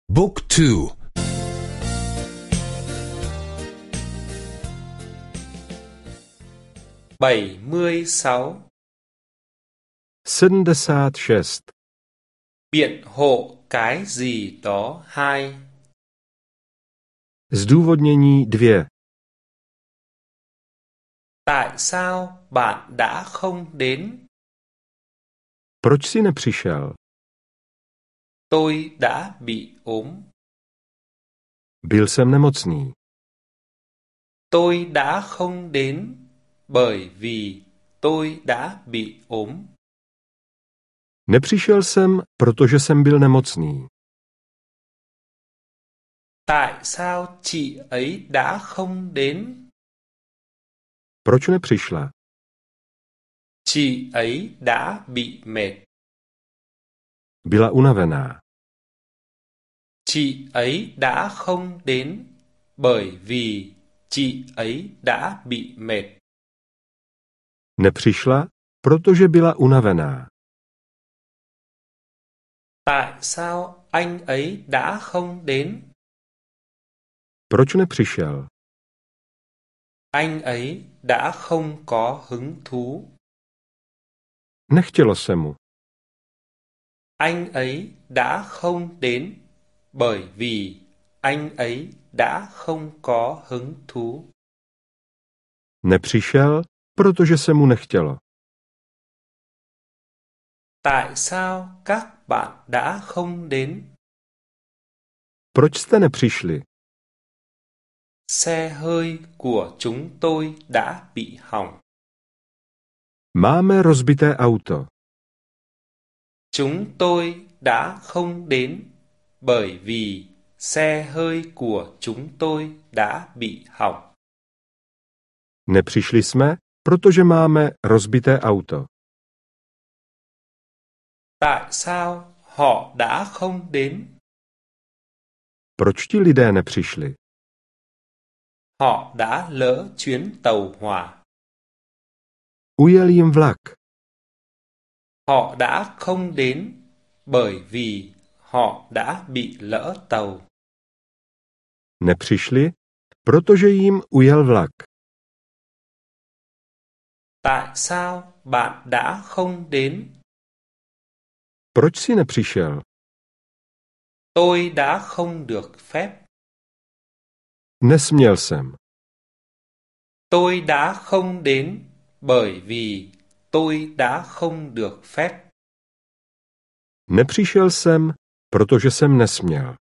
Book 2. 76. 76. Biện hộ cái gì đó hai. Zdůvodnění 2. Tại sao bạn đã không đến? Proč jsi nepřišel? Tôi đã bị ốm. Byl jsem nemocný. Tôi đã không đến bởi vì tôi đã bị ốm. Nepřišel jsem, protože jsem byl nemocný. Tại sao chị ấy đã không đến? Proč nepřišla? Chị ấy đã bị mệt. Byla unavená. Chị ấy đã không đến bởi vì chị ấy đã bị mệt. Nepřišla, protože byla unavená. Tại sao anh ấy đã không đến? Proč nepřišel? Anh ấy đã không có hứng thú. Nechtělo se mu. Anh ấy đã không đến bởi vì anh ấy đã không có hứng thú. Nepřišel, protože se mu nechtělo. Tại sao các bạn đã không đến? Proč jste nepřišli? Xe hơi của chúng tôi đã bị hỏng. Máme rozbité auto. Chúng tôi đã không đến bởi vì xe hơi của chúng tôi đã bị hỏng. Nepřišli jsme, protože máme rozbité auto. Tại sao họ đã không đến? Proč ti lidé nepřišli? Họ đã lỡ chuyến tàu hỏa. Ujel jim vlak. Họ đã không đến bởi vì họ đã bị lỡ tàu. Nepřišli, protože jim ujel vlak. Tại sao bạn đã không đến? Proč jsi nepřišel? Tôi đã không được phép. Nesměl jsem. Tôi đã không đến bởi vì tôi đã không được phép. Nepřišel jsem, protože jsem nesměl.